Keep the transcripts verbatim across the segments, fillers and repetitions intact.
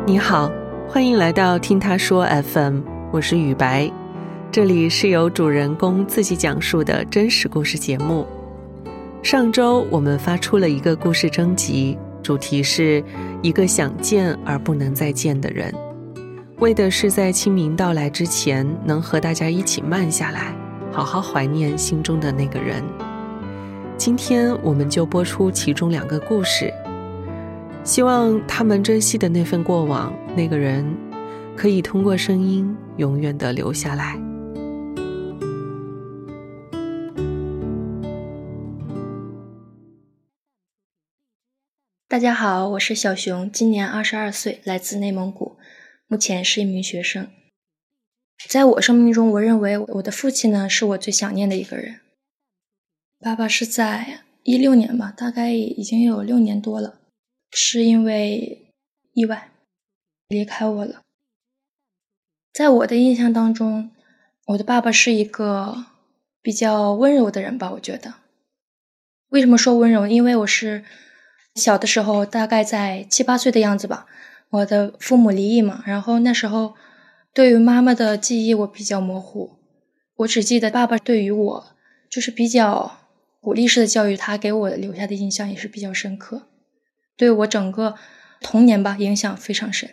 你好，欢迎来到听他说 F M， 我是雨白，这里是由主人公自己讲述的真实故事节目。上周我们发出了一个故事征集，主题是一个想见而不能再见的人，为的是在清明到来之前能和大家一起慢下来，好好怀念心中的那个人。今天我们就播出其中两个故事，希望他们珍惜的那份过往，那个人可以通过声音永远地留下来。 大家好，我是小熊，今年二十二岁，来自内蒙古，目前是一名学生。在我生命中，我认为我的父亲呢，是我最想念的一个人。爸爸是在一六年吧，大概已经有六年多了，是因为意外离开我了。在我的印象当中，我的爸爸是一个比较温柔的人吧，我觉得。为什么说温柔？因为我是小的时候，大概在七八岁的样子吧，我的父母离异嘛，然后那时候对于妈妈的记忆我比较模糊，我只记得爸爸对于我就是比较鼓励式的教育，他给我留下的印象也是比较深刻，对我整个童年吧影响非常深。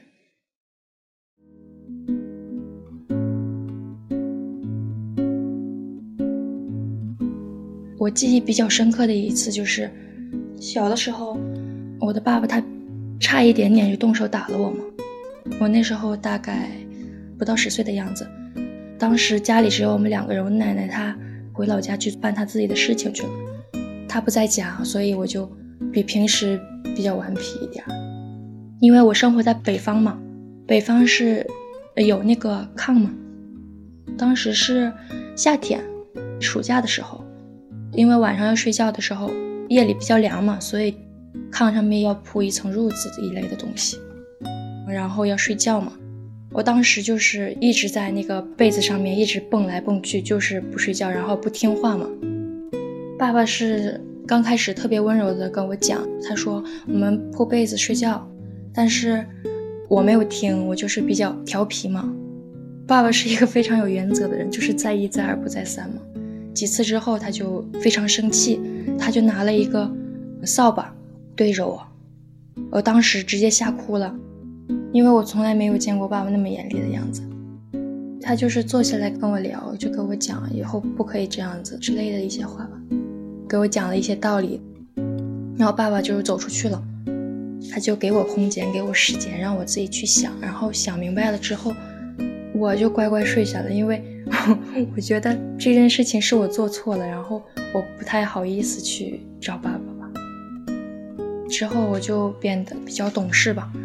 我记忆比较深刻的一次就是小的时候，我的爸爸他差一点点就动手打了我嘛，我那时候大概不到十岁的样子，当时家里只有我们两个人，我奶奶她回老家去办她自己的事情去了，她不在家，所以我就比平时比较顽皮一点。因为我生活在北方嘛，北方是有那个炕嘛，当时是夏天暑假的时候，因为晚上要睡觉的时候夜里比较凉嘛，所以炕上面要铺一层褥子一类的东西，然后要睡觉嘛，我当时就是一直在那个被子上面一直蹦来蹦去，就是不睡觉，然后不听话嘛。爸爸是刚开始特别温柔的跟我讲，他说我们铺被子睡觉，但是我没有听，我就是比较调皮嘛。爸爸是一个非常有原则的人，就是在一再而不再三嘛。几次之后他就非常生气，他就拿了一个扫把对着我，我当时直接吓哭了，因为我从来没有见过爸爸那么严厉的样子。他就是坐下来跟我聊，就跟我讲以后不可以这样子之类的一些话吧，给我讲了一些道理，然后爸爸就走出去了，他就给我空间给我时间让我自己去想，然后想明白了之后我就乖乖睡下了，因为我觉得这件事情是我做错了，然后我不太好意思去找爸爸吧。之后我就变得比较懂事吧。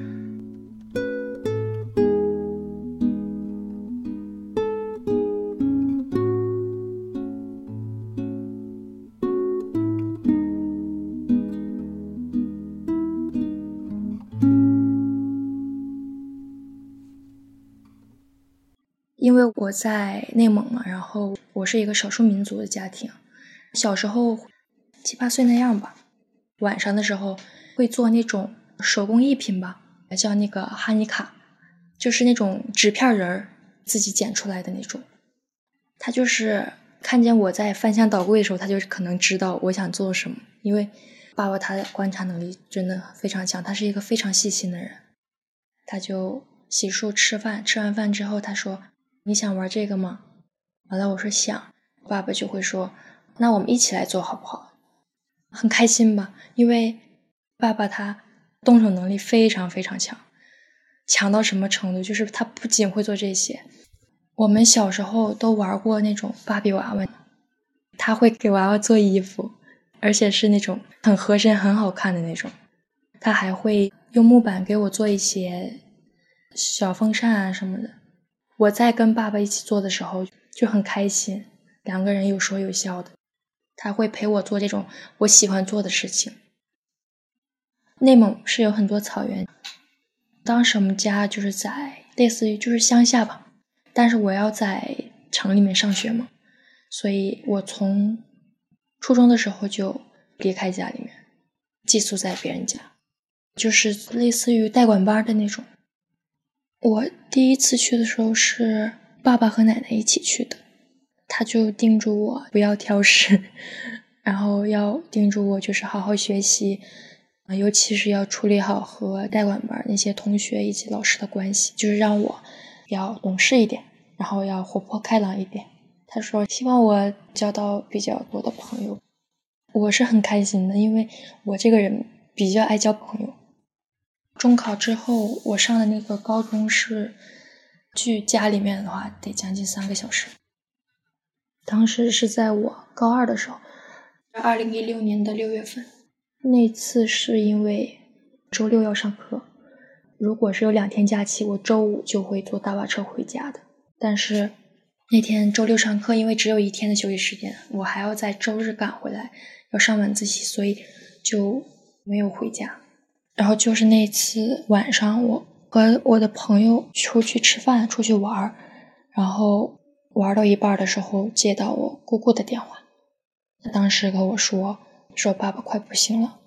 因为我在内蒙嘛，然后我是一个少数民族的家庭，小时候七八岁那样吧，晚上的时候会做那种手工艺品吧，叫那个哈尼卡，就是那种纸片人自己剪出来的那种。他就是看见我在翻箱倒柜的时候，他就可能知道我想做什么，因为爸爸他的观察能力真的非常强，他是一个非常细心的人。他就洗漱吃饭，吃完饭之后他说你想玩这个吗？完了我说想，爸爸就会说那我们一起来做好不好？很开心吧，因为爸爸他动手能力非常非常强，强到什么程度，就是他不仅会做这些，我们小时候都玩过那种芭比娃娃，他会给娃娃做衣服，而且是那种很合身很好看的那种，他还会用木板给我做一些小风扇啊什么的。我在跟爸爸一起做的时候就很开心，两个人有说有笑的，他会陪我做这种我喜欢做的事情。内蒙是有很多草原，当时我们家就是在类似于就是乡下吧，但是我要在城里面上学嘛，所以我从初中的时候就离开家里面，寄宿在别人家，就是类似于代管班的那种。 我第一次去的时候是爸爸和奶奶一起去的，他就叮嘱我不要挑食，然后要叮嘱我就是好好学习，尤其是要处理好和代管班那些同学以及老师的关系，就是让我要懂事一点，然后要活泼开朗一点。他说希望我交到比较多的朋友，我是很开心的，因为我这个人比较爱交朋友。中考之后我上的那个高中是距家里面的话得将近三个小时，当时是在我高二的时候，二零一六年的六月份。那次是因为周六要上课，如果是有两天假期，我周五就会坐大巴车回家的。但是那天周六上课，因为只有一天的休息时间，我还要在周日赶回来，要上晚自习，所以就没有回家。然后就是那次晚上，我和我的朋友出去吃饭，出去玩，然后玩到一半的时候接到我姑姑的电话，他当时跟我说说爸爸快不行了。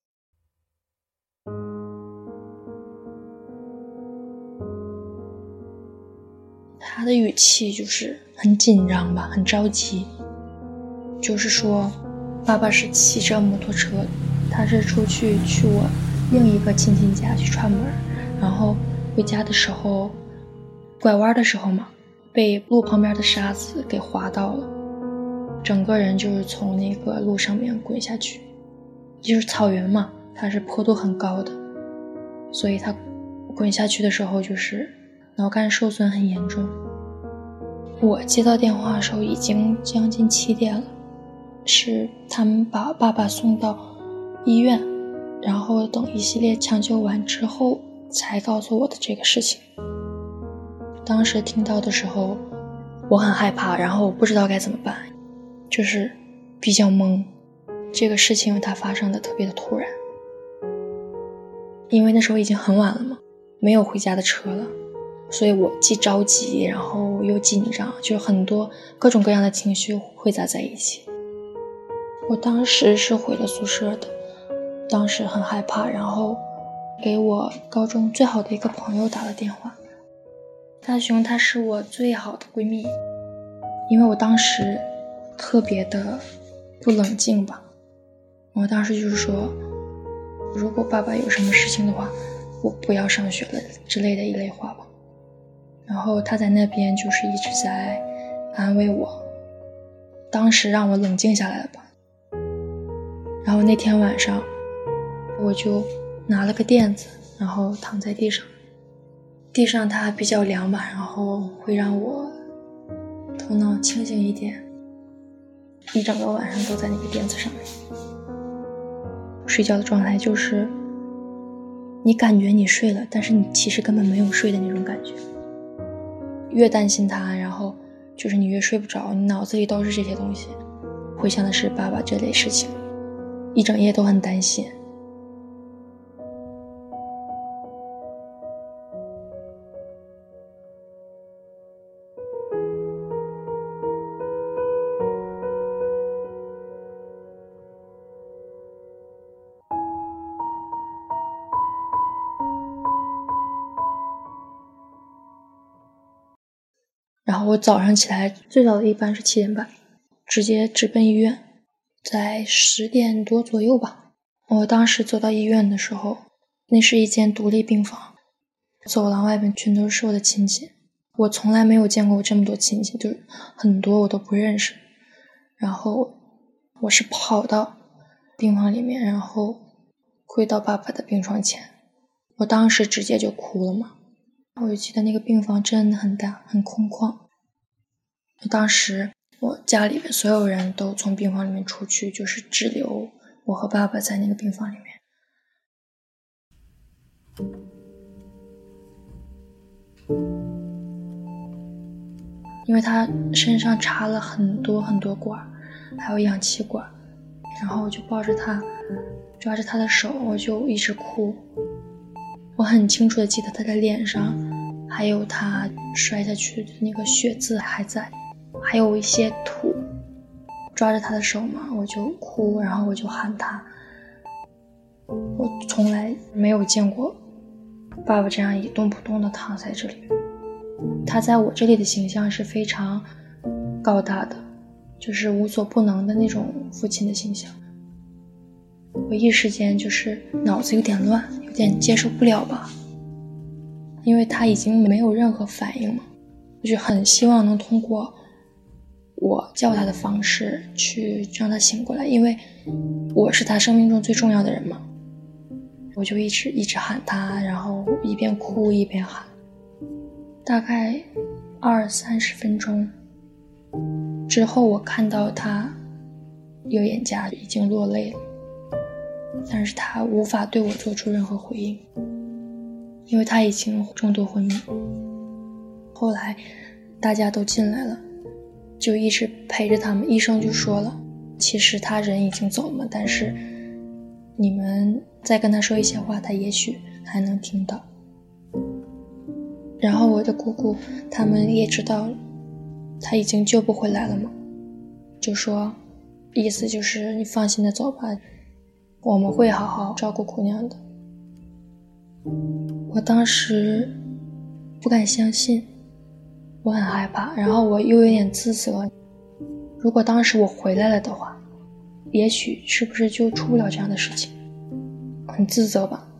他的语气就是很紧张吧，很着急，就是说爸爸是骑着摩托车，他是出去去我另一个亲戚家去串门，然后回家的时候拐弯的时候嘛，被路旁边的沙子给划到了，整个人就是从那个路上面滚下去，就是草原嘛，它是坡度很高的，所以他滚下去的时候就是脑干受损很严重。我接到电话的时候已经将近七点了，是他们把爸爸送到医院，然后等一系列抢救完之后才告诉我的这个事情。当时听到的时候我很害怕，然后我不知道该怎么办，就是比较懵。这个事情它发生的特别的突然，因为那时候已经很晚了嘛，没有回家的车了，所以我既着急然后又紧张，就是很多各种各样的情绪汇杂在一起。我当时是回了宿舍的，当时很害怕，然后给我高中最好的一个朋友打了电话。大熊她是我最好的闺蜜，因为我当时特别的不冷静吧，我当时就是说如果爸爸有什么事情的话，我不要上学了之类的一类话吧。然后他在那边就是一直在安慰我，当时让我冷静下来了吧。然后那天晚上我就拿了个垫子，然后躺在地上，地上它比较凉吧，然后会让我头脑清醒一点，一整个晚上都在那个垫子上面。睡觉的状态就是你感觉你睡了，但是你其实根本没有睡的那种感觉，越担心他，然后就是你越睡不着，你脑子里都是这些东西，回想的是爸爸这类事情，一整夜都很担心。然后我早上起来最早的一班是七点半，直接直奔医院，在十点多左右吧。我当时走到医院的时候，那是一间独立病房，走廊外面全都是我的亲戚，我从来没有见过这么多亲戚，就是很多我都不认识。然后我是跑到病房里面，然后跪到爸爸的病床前，我当时直接就哭了嘛。我就记得那个病房真的很大很空旷，当时我家里面所有人都从病房里面出去，就是只留我和爸爸在那个病房里面。因为他身上插了很多很多管，还有氧气管，然后我就抱着他，抓着他的手，我就一直哭。我很清楚的记得他的脸上还有他摔下去的那个血渍还在，还有一些土。抓着他的手嘛，我就哭，然后我就喊他。我从来没有见过爸爸这样一动不动地躺在这里。他在我这里的形象是非常高大的，就是无所不能的那种父亲的形象。我一时间就是脑子有点乱，有点接受不了吧，因为他已经没有任何反应嘛，我就很希望能通过我叫他的方式去让他醒过来，因为我是他生命中最重要的人嘛。我就一直一直喊他，然后一边哭一边喊，大概二三十分钟之后，我看到他有眼颊已经落泪了，但是他无法对我做出任何回应，因为他已经重度昏迷。后来大家都进来了，就一直陪着他们。医生就说了，其实他人已经走了，但是你们再跟他说一些话，他也许还能听到。然后我的姑姑他们也知道他已经救不回来了嘛，就说意思就是你放心的走吧，我们会好好照顾姑娘的。我当时不敢相信，我很害怕，然后我又有点自责，如果当时我回来了的话，也许是不是就出不了这样的事情，很自责吧。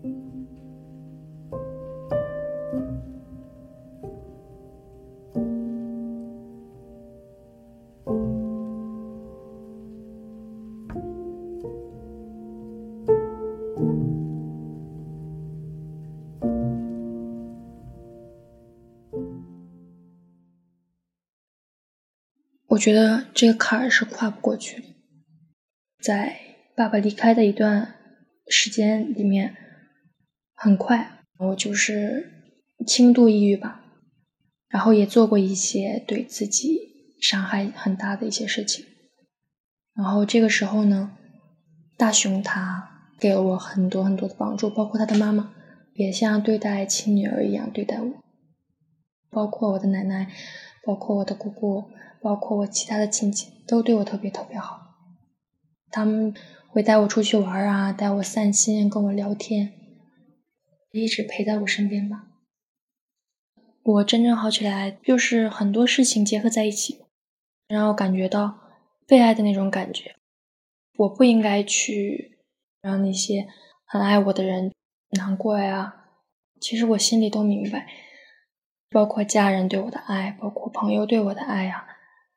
我觉得这个坎儿是跨不过去的。在爸爸离开的一段时间里面，很快我就是轻度抑郁吧，然后也做过一些对自己伤害很大的一些事情。然后这个时候呢，大雄他给了我很多很多的帮助，包括他的妈妈也像对待亲女儿一样对待我，包括我的奶奶，包括我的姑姑，包括我其他的亲戚都对我特别特别好。他们会带我出去玩啊，带我散心，跟我聊天，一直陪在我身边吧。我真正好起来就是很多事情结合在一起，让我感觉到被爱的那种感觉。我不应该去让那些很爱我的人难过呀，其实我心里都明白，包括家人对我的爱，包括朋友对我的爱呀。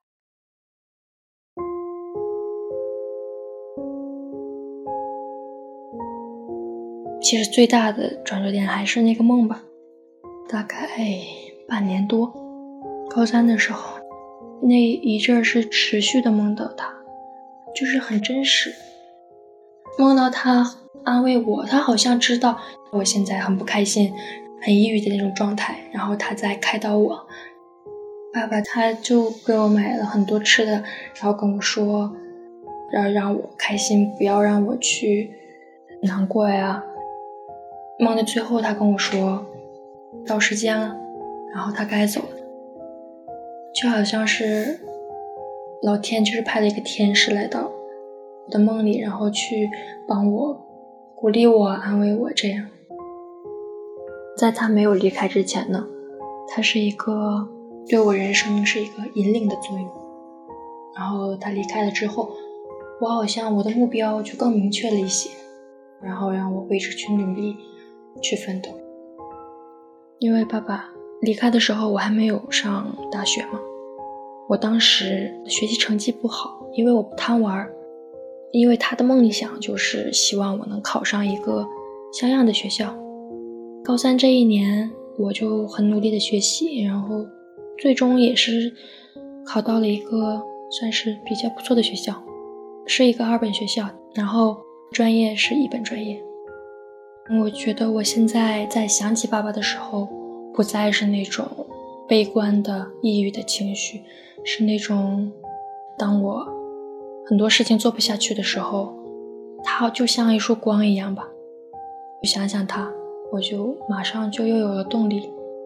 其实最大的转折点还是那个梦吧，大概半年多，高三的时候，那一阵是持续的梦到他，就是很真实，梦到他安慰我，他好像知道我现在很不开心很抑郁的那种状态，然后他在开导我。爸爸他就给我买了很多吃的，然后跟我说要让我开心，不要让我去难过呀。梦的最后他跟我说到时间了，然后他该走了，就好像是老天就是派了一个天使来到我的梦里，然后去帮我鼓励我安慰我这样。在他没有离开之前呢，他是一个对我人生是一个引领的作用，然后他离开了之后，我好像我的目标就更明确了一些，然后让我为之去努力去奋斗。因为爸爸离开的时候我还没有上大学嘛，我当时学习成绩不好，因为我不贪玩，因为他的梦想就是希望我能考上一个像样的学校。高三这一年我就很努力的学习，然后最终也是考到了一个算是比较不错的学校，是一个二本学校，然后专业是一本专业。我觉得我现在在想起爸爸的时候，不再是那种悲观的抑郁的情绪，是那种当我很多事情做不下去的时候，他就像一束光一样吧，我想想他，我就马上就又有了动力。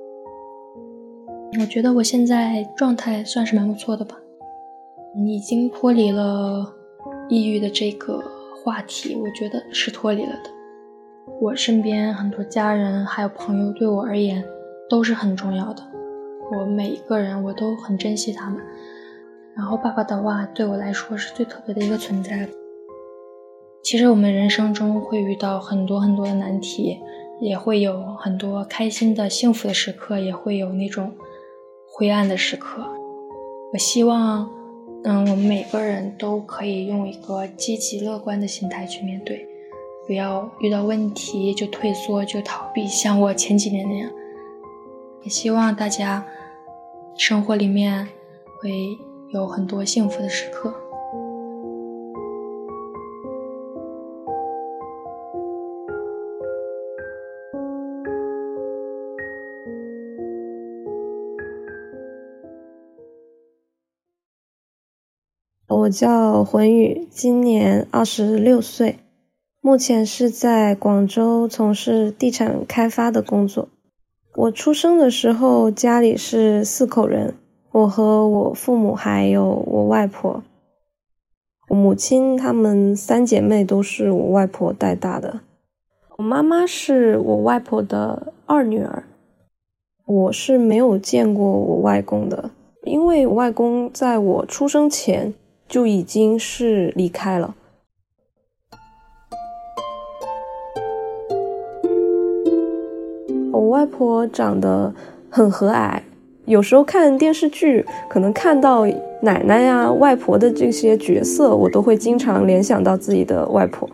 我觉得我现在状态算是蛮不错的吧，已经脱离了抑郁的这个话题，我觉得是脱离了的。 我身边很多家人还有朋友对我而言都是很重要的，我每一个人我都很珍惜他们。然后爸爸的话对我来说是最特别的一个存在。其实我们人生中会遇到很多很多的难题，也会有很多开心的幸福的时刻，也会有那种灰暗的时刻。我希望嗯，我们每个人都可以用一个积极乐观的心态去面对，不要遇到问题就退缩就逃避，像我前几年那样。也希望大家生活里面会有很多幸福的时刻。 我叫浑宇，今年二十六岁，目前是在广州从事地产开发的工作。我出生的时候家里是四口人，我和我父母还有我外婆。我母亲她们三姐妹都是我外婆带大的。我妈妈是我外婆的二女儿。我是没有见过我外公的，因为我外公在我出生前就已经是离开了。我外婆长得很和蔼，有时候看电视剧可能看到奶奶呀、外婆的这些角色，我都会经常联想到自己的外婆。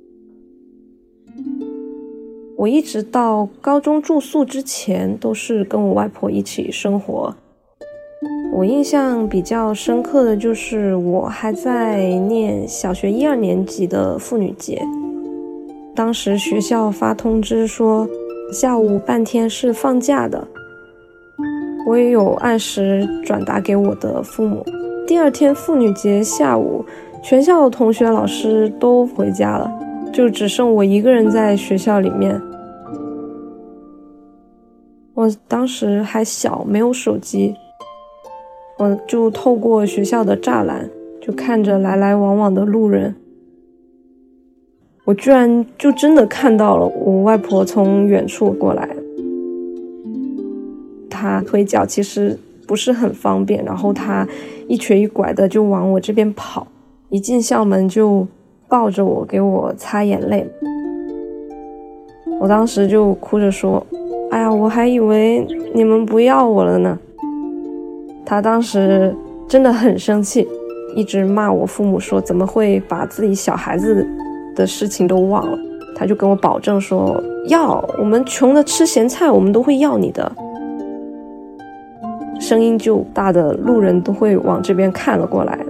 我一直到高中住宿之前都是跟我外婆一起生活。我印象比较深刻的就是我还在念小学一二年级的妇女节，当时学校发通知说下午半天是放假的，我也有按时转达给我的父母。第二天妇女节下午，全校的同学老师都回家了，就只剩我一个人在学校里面。我当时还小，没有手机，我就透过学校的栅栏，就看着来来往往的路人。我居然就真的看到了我外婆从远处过来，她腿脚其实不是很方便，然后她一瘸一拐的就往我这边跑，一进校门就抱着我给我擦眼泪。我当时就哭着说，哎呀，我还以为你们不要我了呢。她当时真的很生气，一直骂我父母说怎么会把自己小孩子的事情都忘了。她就跟我保证说，要我们穷的吃咸菜我们都会要你的。声音就大的路人都会往这边看了过来。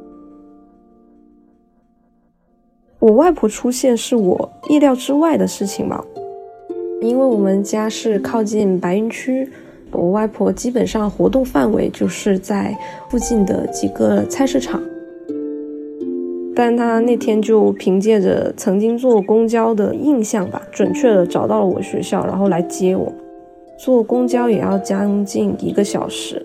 我外婆出现是我意料之外的事情吧，因为我们家是靠近白云区，我外婆基本上活动范围就是在附近的几个菜市场，但她那天就凭借着曾经坐公交的印象吧，准确的找到了我学校，然后来接我。坐公交也要将近一个小时。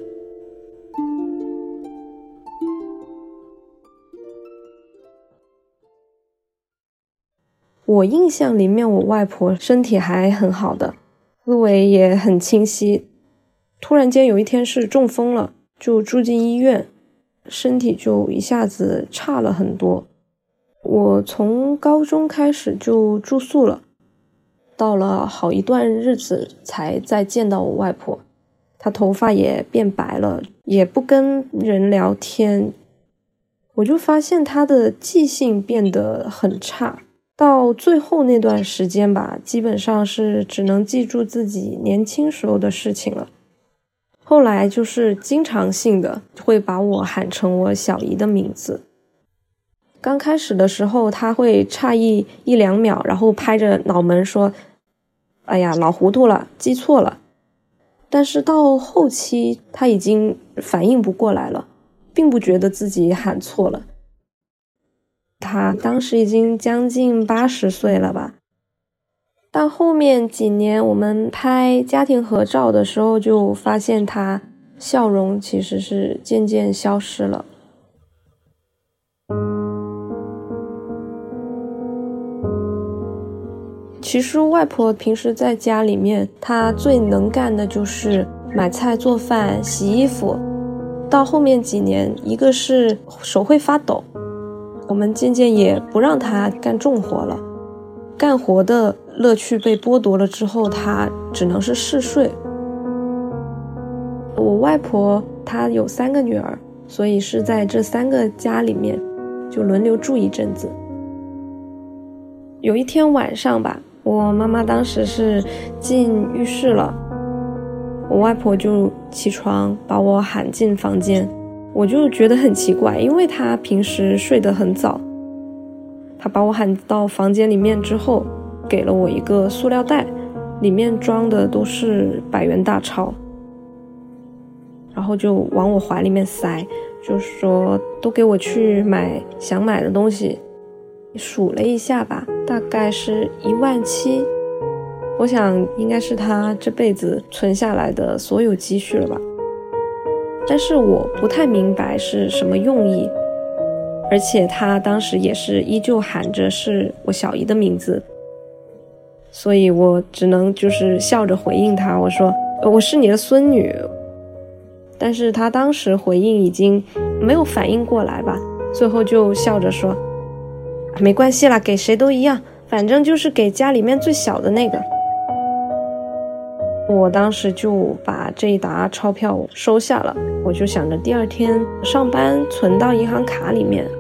我印象里面我外婆身体还很好的，思维也很清晰。突然间有一天是中风了，就住进医院，身体就一下子差了很多。我从高中开始就住宿了，到了好一段日子才再见到我外婆。她头发也变白了，也不跟人聊天。我就发现她的记性变得很差，到最后那段时间吧，基本上是只能记住自己年轻时候的事情了。后来就是经常性的会把我喊成我小姨的名字。刚开始的时候她会诧异一两秒，然后拍着脑门说，哎呀，老糊涂了，记错了。但是到后期她已经反应不过来了，并不觉得自己喊错了。她当时已经将近八十岁了吧。但后面几年我们拍家庭合照的时候，就发现她笑容其实是渐渐消失了。 其实外婆平时在家里面，她最能干的就是买菜做饭洗衣服，到后面几年一个是手会发抖，我们渐渐也不让她干重活了，干活的乐趣被剥夺了之后，她只能是嗜睡。我外婆她有三个女儿，所以是在这三个家里面就轮流住一阵子。有一天晚上吧，我妈妈当时是进浴室了，我外婆就起床把我喊进房间，我就觉得很奇怪，因为她平时睡得很早。她把我喊到房间里面之后，给了我一个塑料袋，里面装的都是百元大钞，然后就往我怀里面塞，就说都给我去买想买的东西。数了一下吧，大概是一万七，我想应该是他这辈子存下来的所有积蓄了吧。但是我不太明白是什么用意，而且他当时也是依旧喊着是我小姨的名字，所以我只能就是笑着回应他，我说我是你的孙女。但是他当时回应已经没有反应过来吧，最后就笑着说没关系啦，给谁都一样，反正就是给家里面最小的那个。我当时就把这一沓钞票收下了，我就想着第二天上班存到银行卡里面。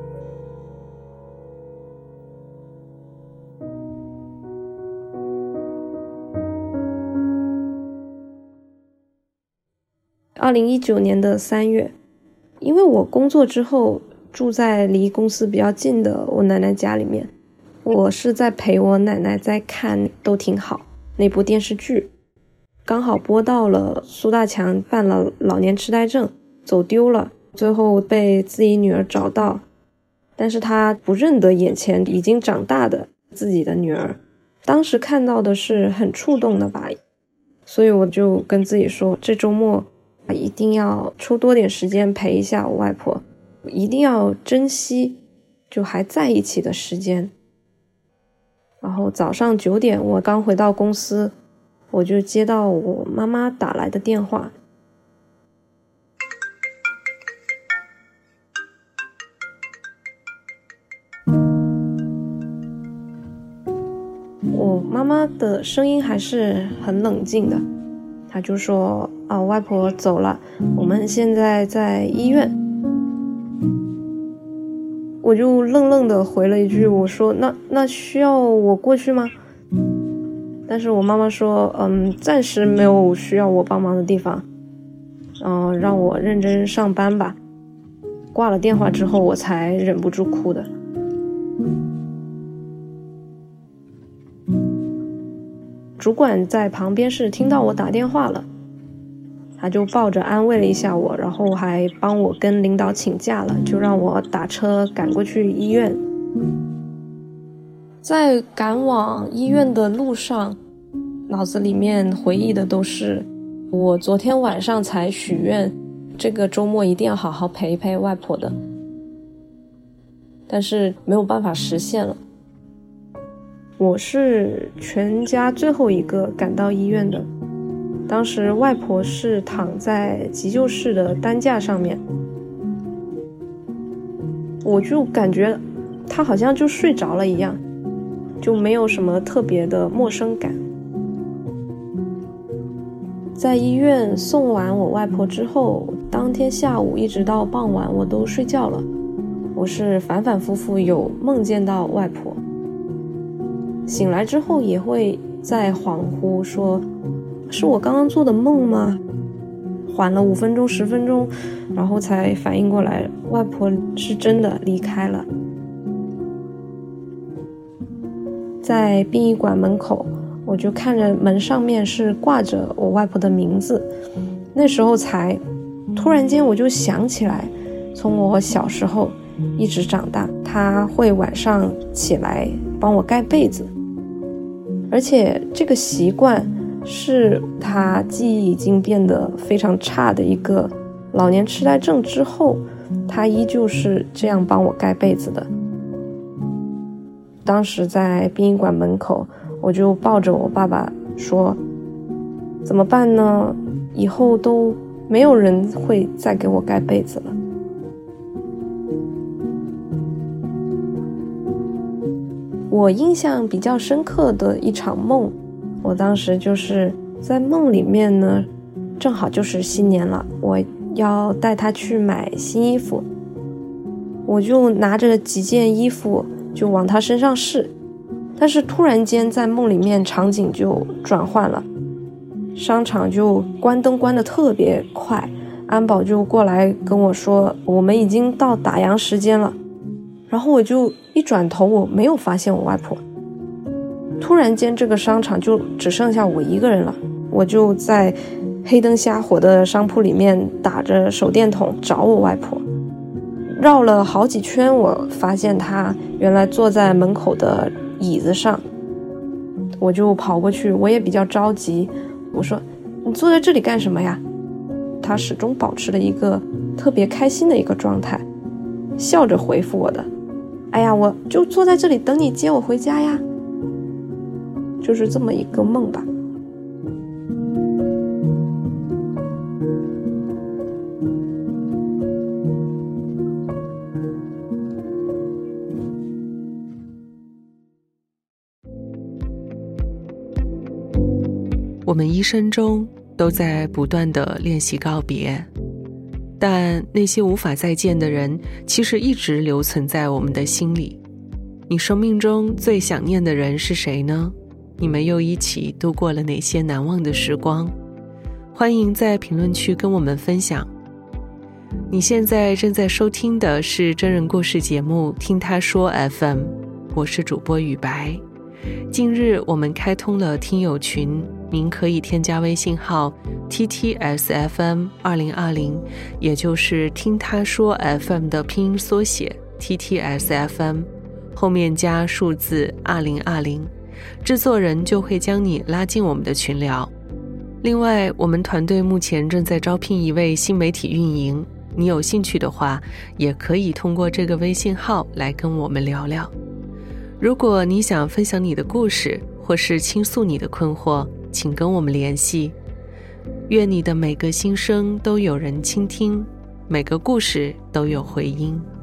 二零一九年的三月，因为我工作之后住在离公司比较近的我奶奶家里面，我是在陪我奶奶在看都挺好那部电视剧，刚好播到了苏大强犯了老年痴呆症，走丢了，最后被自己女儿找到，但是他不认得眼前已经长大的自己的女儿，当时看到的是很触动的吧，所以我就跟自己说，这周末一定要抽多点时间陪一下我外婆，一定要珍惜就还在一起的时间。然后早上九点我刚回到公司，我就接到我妈妈打来的电话。我妈妈的声音还是很冷静的，她就说啊，外婆走了，我们现在在医院。我就愣愣的回了一句，我说那那需要我过去吗？但是我妈妈说嗯，暂时没有需要我帮忙的地方，嗯、呃，让我认真上班吧。挂了电话之后我才忍不住哭的。主管在旁边是听到我打电话了，他就抱着安慰了一下我，然后还帮我跟领导请假了，就让我打车赶过去医院。在赶往医院的路上，脑子里面回忆的都是我昨天晚上才许愿这个周末一定要好好陪一陪外婆的，但是没有办法实现了。我是全家最后一个赶到医院的，当时外婆是躺在急救室的担架上面，我就感觉她好像就睡着了一样，就没有什么特别的陌生感。在医院送完我外婆之后，当天下午一直到傍晚我都睡觉了，我是反反复复有梦见到外婆，醒来之后也会再恍惚说是我刚刚做的梦吗？缓了五分钟十分钟，然后才反应过来外婆是真的离开了。在殡仪馆门口，我就看着门上面是挂着我外婆的名字，那时候才突然间我就想起来，从我小时候一直长大，她会晚上起来帮我盖被子，而且这个习惯是她记忆已经变得非常差的一个老年痴呆症之后，她依旧是这样帮我盖被子的。当时在殡仪馆门口， 我就抱着我爸爸说，怎么办呢？以后都没有人会再给我盖被子了。我印象比较深刻的一场梦，我当时就是在梦里面呢，正好就是新年了，我要带他去买新衣服，我就拿着几件衣服就往他身上试，但是突然间在梦里面场景就转换了，商场就关灯关得特别快，安保就过来跟我说我们已经到打烊时间了，然后我就一转头，我没有发现我外婆，突然间这个商场就只剩下我一个人了，我就在黑灯瞎火的商铺里面打着手电筒找我外婆，绕了好几圈，我发现她原来坐在门口的椅子上，我就跑过去，我也比较着急，我说你坐在这里干什么呀？她始终保持了一个特别开心的一个状态，笑着回复我的，哎呀，我就坐在这里等你接我回家呀。就是这么一个梦吧。 我们一生中都在不断地练习告别，但那些无法再见的人其实一直留存在我们的心里。你生命中最想念的人是谁呢？你们又一起度过了哪些难忘的时光？欢迎在评论区跟我们分享。你现在正在收听的是真人故事节目听他说 F M， 我是主播雨白。近日我们开通了听友群，您可以添加微信号 T T S F M 二零二零， 也就是听他说 F M 的拼音缩写 T T S F M， 后面加数字二零二零，制作人就会将你拉进我们的群聊。另外，我们团队目前正在招聘一位新媒体运营，你有兴趣的话，也可以通过这个微信号来跟我们聊聊。如果你想分享你的故事，或是倾诉你的困惑，请跟我们联系。愿你的每个心声都有人倾听，每个故事都有回音。